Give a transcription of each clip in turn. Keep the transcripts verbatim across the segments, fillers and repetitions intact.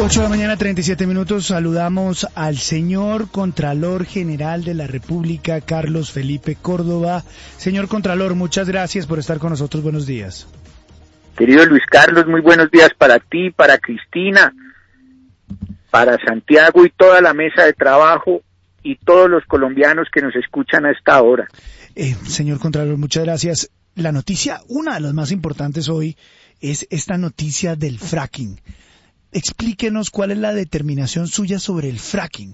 ocho de la mañana, treinta y siete minutos. Saludamos al señor Contralor General de la República, Carlos Felipe Córdoba. Señor Contralor, muchas gracias por estar con nosotros. Buenos días. Querido Luis Carlos, muy buenos días para ti, para Cristina, para Santiago y toda la mesa de trabajo y todos los colombianos que nos escuchan a esta hora. Eh, señor Contralor, muchas gracias. La noticia, una de las más importantes hoy, es esta noticia del fracking. Explíquenos cuál es la determinación suya sobre el fracking.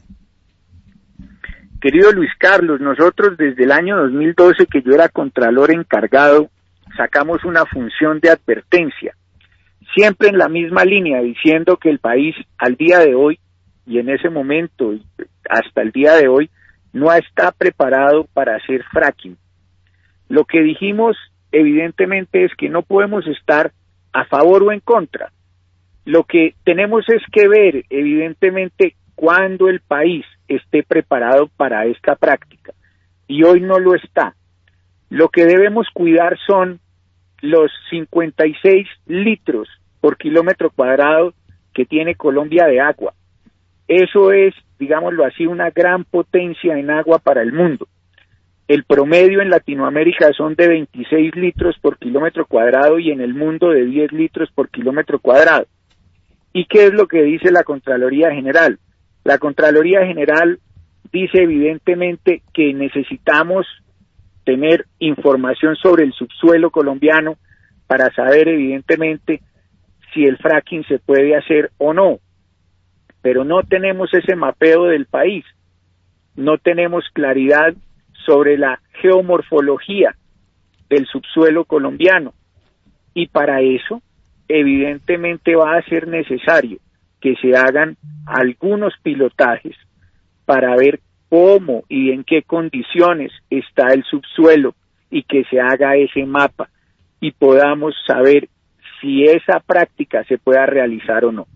Querido Luis Carlos, nosotros desde el año dos mil doce, que yo era contralor encargado, sacamos una función de advertencia, siempre en la misma línea, diciendo que el país al día de hoy, y en ese momento, hasta el día de hoy, no está preparado para hacer fracking. Lo que dijimos, evidentemente, es que no podemos estar a favor o en contra. Lo que tenemos es que ver, evidentemente, cuándo el país esté preparado para esta práctica. Y hoy no lo está. Lo que debemos cuidar son los cincuenta y seis litros por kilómetro cuadrado que tiene Colombia de agua. Eso es, digámoslo así, una gran potencia en agua para el mundo. El promedio en Latinoamérica son de veintiséis litros por kilómetro cuadrado y en el mundo de diez litros por kilómetro cuadrado. ¿Y qué es lo que dice la Contraloría General? La Contraloría General dice evidentemente que necesitamos tener información sobre el subsuelo colombiano para saber evidentemente si el fracking se puede hacer o no. Pero no tenemos ese mapeo del país, no tenemos claridad sobre la geomorfología del subsuelo colombiano. Y para eso, evidentemente va a ser necesario que se hagan algunos pilotajes para ver cómo y en qué condiciones está el subsuelo y que se haga ese mapa y podamos saber si esa práctica se pueda realizar o no.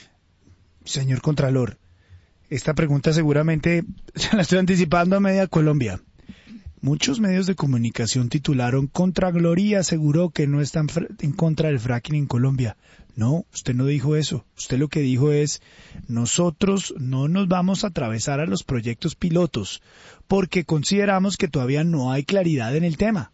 Señor Contralor, esta pregunta seguramente se la estoy anticipando a media Colombia. Muchos medios de comunicación titularon Contraloría aseguró que no están en contra del fracking en Colombia. No, usted no dijo eso. Usted lo que dijo es, nosotros no nos vamos a atravesar a los proyectos pilotos porque consideramos que todavía no hay claridad en el tema.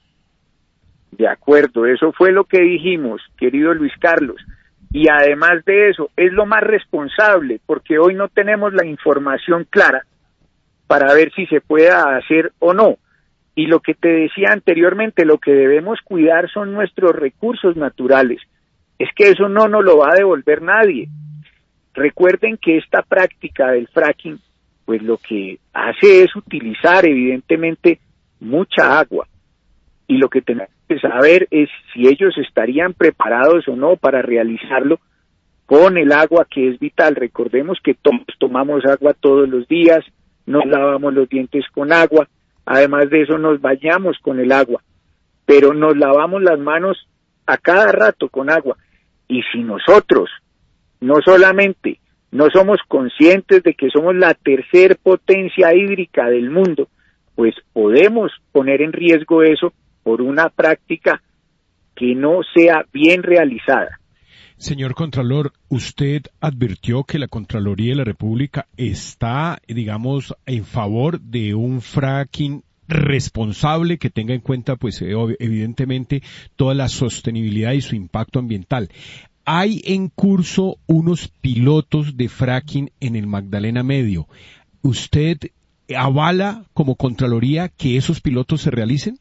De acuerdo, eso fue lo que dijimos, querido Luis Carlos. Y además de eso, es lo más responsable porque hoy no tenemos la información clara para ver si se puede hacer o no. Y lo que te decía anteriormente, lo que debemos cuidar son nuestros recursos naturales. Es que eso no nos lo va a devolver nadie. Recuerden que esta práctica del fracking, pues lo que hace es utilizar evidentemente mucha agua. Y lo que tenemos que saber es si ellos estarían preparados o no para realizarlo con el agua que es vital. Recordemos que todos tomamos agua todos los días, nos lavamos los dientes con agua. Además de eso nos bañamos con el agua, pero nos lavamos las manos a cada rato con agua. Y si nosotros no solamente no somos conscientes de que somos la tercer potencia hídrica del mundo, pues podemos poner en riesgo eso por una práctica que no sea bien realizada. Señor Contralor, usted advirtió que la Contraloría de la República está, digamos, en favor de un fracking responsable que tenga en cuenta, pues, evidentemente, toda la sostenibilidad y su impacto ambiental. Hay en curso unos pilotos de fracking en el Magdalena Medio. ¿Usted avala como Contraloría que esos pilotos se realicen?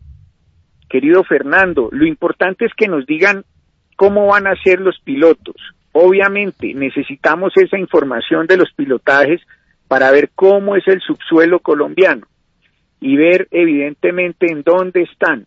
Querido Fernando, lo importante es que nos digan ¿cómo van a ser los pilotos? Obviamente necesitamos esa información de los pilotajes para ver cómo es el subsuelo colombiano y ver evidentemente en dónde están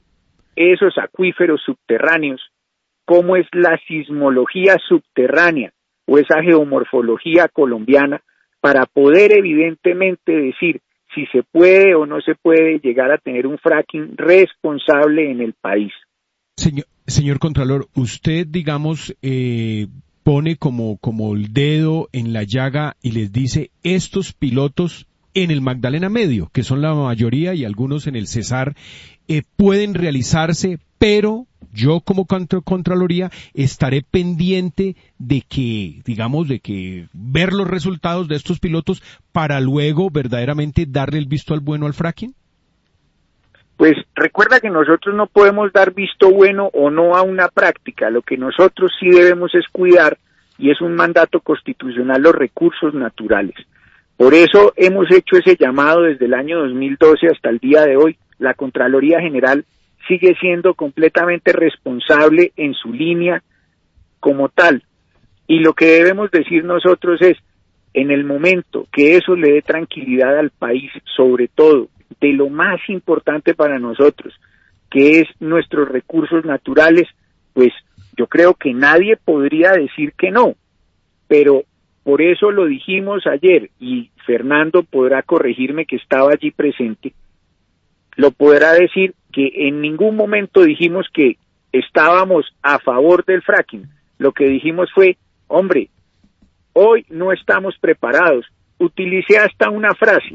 esos acuíferos subterráneos, cómo es la sismología subterránea o esa geomorfología colombiana para poder evidentemente decir si se puede o no se puede llegar a tener un fracking responsable en el país. Señor, señor Contralor, usted, digamos, eh, pone como, como el dedo en la llaga y les dice, estos pilotos en el Magdalena Medio, que son la mayoría y algunos en el Cesar, eh, pueden realizarse, pero yo como Contraloría estaré pendiente de que, digamos, de que ver los resultados de estos pilotos para luego verdaderamente darle el visto al bueno al fracking? Pues recuerda que nosotros no podemos dar visto bueno o no a una práctica. Lo que nosotros sí debemos es cuidar, y es un mandato constitucional, los recursos naturales. Por eso hemos hecho ese llamado desde el año dos mil doce hasta el día de hoy. La Contraloría General sigue siendo completamente responsable en su línea como tal. Y lo que debemos decir nosotros es, en el momento que eso le dé tranquilidad al país, sobre todo de lo más importante para nosotros, que es nuestros recursos naturales, pues yo creo que nadie podría decir que no, pero por eso lo dijimos ayer, y Fernando podrá corregirme que estaba allí presente, lo podrá decir que en ningún momento dijimos que estábamos a favor del fracking. Lo que dijimos fue, hombre, hoy no estamos preparados. Utilicé hasta una frase,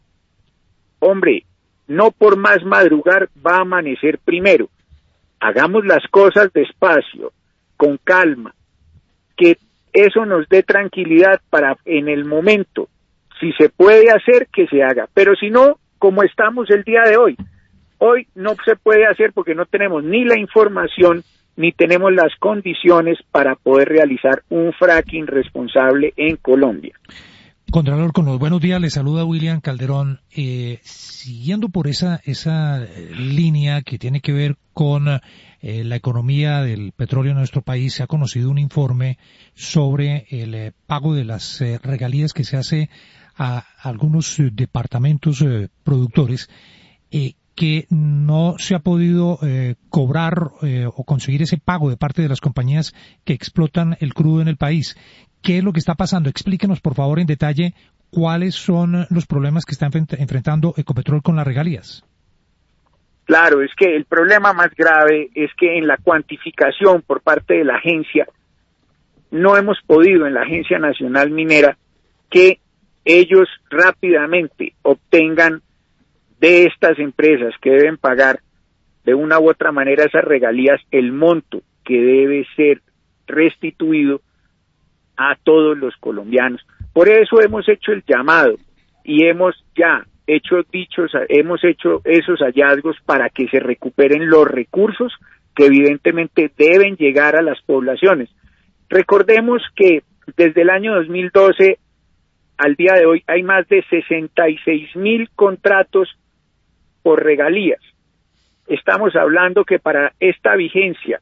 hombre, no por más madrugar va a amanecer primero. Hagamos las cosas despacio, con calma, que eso nos dé tranquilidad para en el momento, si se puede hacer, que se haga. Pero si no, como estamos el día de hoy, hoy no se puede hacer porque no tenemos ni la información ni tenemos las condiciones para poder realizar un fracking responsable en Colombia. Contralor, con los buenos días, le saluda William Calderón. Eh, siguiendo por esa esa línea que tiene que ver con eh, la economía del petróleo en nuestro país, se ha conocido un informe sobre el eh, pago de las eh, regalías que se hace a algunos eh, departamentos eh, productores eh, que no se ha podido eh, cobrar eh, o conseguir ese pago de parte de las compañías que explotan el crudo en el país. ¿Qué es lo que está pasando? Explíquenos, por favor, en detalle cuáles son los problemas que está enfrentando Ecopetrol con las regalías. Claro, es que el problema más grave es que en la cuantificación por parte de la agencia, no hemos podido en la Agencia Nacional Minera que ellos rápidamente obtengan de estas empresas que deben pagar de una u otra manera esas regalías el monto que debe ser restituido a todos los colombianos. Por eso hemos hecho el llamado y hemos ya hecho dichos, hemos hecho esos hallazgos para que se recuperen los recursos que evidentemente deben llegar a las poblaciones. Recordemos que desde el año dos mil doce al día de hoy hay más de sesenta y seis mil contratos por regalías. Estamos hablando que para esta vigencia,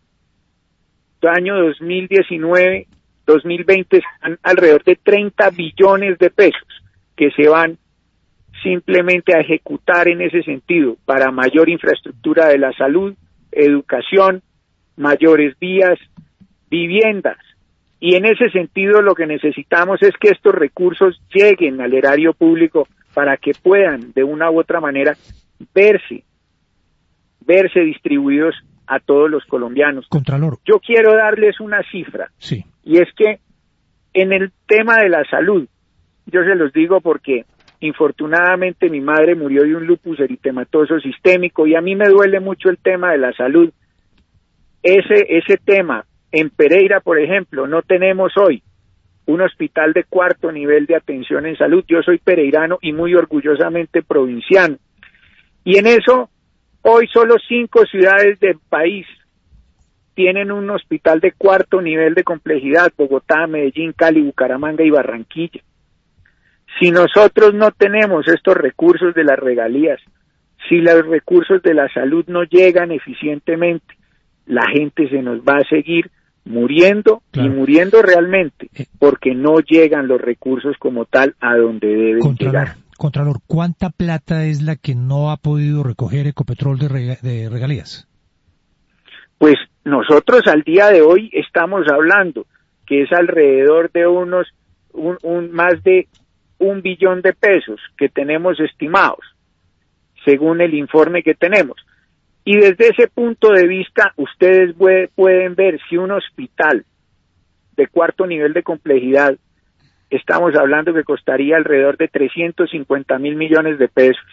año dos mil diecinueve dos mil veinte, están alrededor de treinta billones de pesos que se van simplemente a ejecutar en ese sentido para mayor infraestructura de la salud, educación, mayores vías, viviendas. Y en ese sentido lo que necesitamos es que estos recursos lleguen al erario público para que puedan de una u otra manera verse, verse distribuidos a todos los colombianos. Contralor. Yo quiero darles una cifra. Sí. Y es que en el tema de la salud, yo se los digo porque infortunadamente mi madre murió de un lupus eritematoso sistémico y a mí me duele mucho el tema de la salud. Ese, ese tema, en Pereira, por ejemplo, no tenemos hoy un hospital de cuarto nivel de atención en salud. Yo soy pereirano y muy orgullosamente provinciano. Y en eso, hoy solo cinco ciudades del país tienen un hospital de cuarto nivel de complejidad: Bogotá, Medellín, Cali, Bucaramanga y Barranquilla. Si nosotros no tenemos estos recursos de las regalías, si los recursos de la salud no llegan eficientemente, la gente se nos va a seguir muriendo, claro, y muriendo realmente, porque no llegan los recursos como tal a donde deben Contralor, llegar. Contralor, ¿cuánta plata es la que no ha podido recoger Ecopetrol de, rega de regalías? Pues nosotros al día de hoy estamos hablando que es alrededor de unos, un, un más de un billón de pesos que tenemos estimados, según el informe que tenemos. Y desde ese punto de vista, ustedes pueden ver si un hospital de cuarto nivel de complejidad, estamos hablando que costaría alrededor de trescientos cincuenta mil millones de pesos.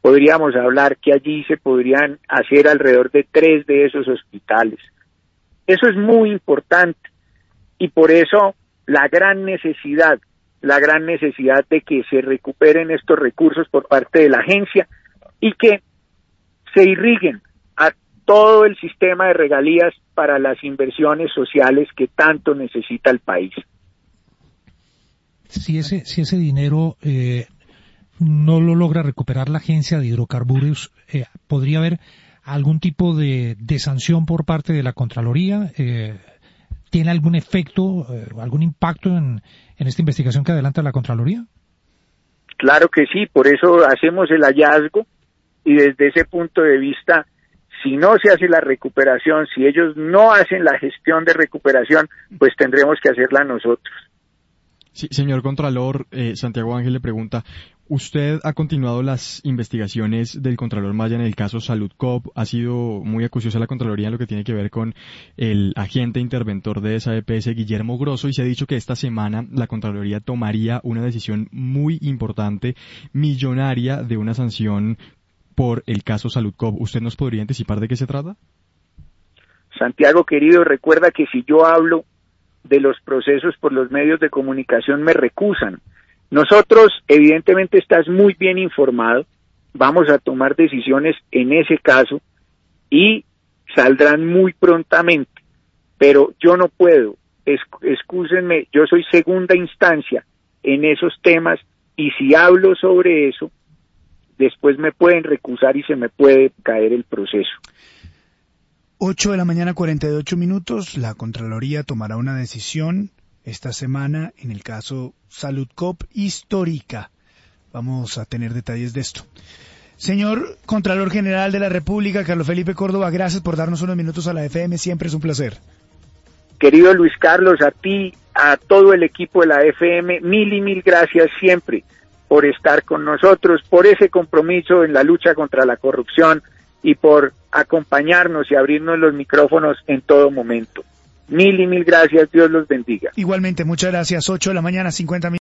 podríamos hablar que allí se podrían hacer alrededor de tres de esos hospitales. Eso es muy importante y por eso la gran necesidad, la gran necesidad de que se recuperen estos recursos por parte de la agencia y que se irriguen a todo el sistema de regalías para las inversiones sociales que tanto necesita el país. Si ese, si ese dinero eh, no lo logra recuperar la agencia de hidrocarburos, eh, ¿podría haber algún tipo de, de sanción por parte de la Contraloría? Eh, ¿Tiene algún efecto, eh, algún impacto en, en esta investigación que adelanta la Contraloría? Claro que sí, por eso hacemos el hallazgo y desde ese punto de vista, si no se hace la recuperación, si ellos no hacen la gestión de recuperación, pues tendremos que hacerla nosotros. Sí, señor Contralor, eh, Santiago Ángel le pregunta, usted ha continuado las investigaciones del Contralor Maya en el caso Saludcoop, ha sido muy acuciosa la Contraloría en lo que tiene que ver con el agente interventor de esa E P S, Guillermo Grosso, y se ha dicho que esta semana la Contraloría tomaría una decisión muy importante, millonaria, de una sanción por el caso Saludcoop. ¿Usted nos podría anticipar de qué se trata? Santiago querido, recuerda que si yo hablo de los procesos por los medios de comunicación me recusan. Nosotros, evidentemente, estás muy bien informado, vamos a tomar decisiones en ese caso y saldrán muy prontamente, pero yo no puedo, excúsenme, yo soy segunda instancia en esos temas y si hablo sobre eso, después me pueden recusar y se me puede caer el proceso. ocho de la mañana, cuarenta y ocho minutos, la Contraloría tomará una decisión esta semana en el caso Saludcoop histórica. Vamos a tener detalles de esto. Señor Contralor General de la República, Carlos Felipe Córdoba, gracias por darnos unos minutos a la F M, siempre es un placer. Querido Luis Carlos, a ti, a todo el equipo de la F M, mil y mil gracias siempre por estar con nosotros, por ese compromiso en la lucha contra la corrupción y por acompañarnos y abrirnos los micrófonos en todo momento. Mil y mil gracias, Dios los bendiga. Igualmente, muchas gracias. ocho de la mañana, cincuenta minutos.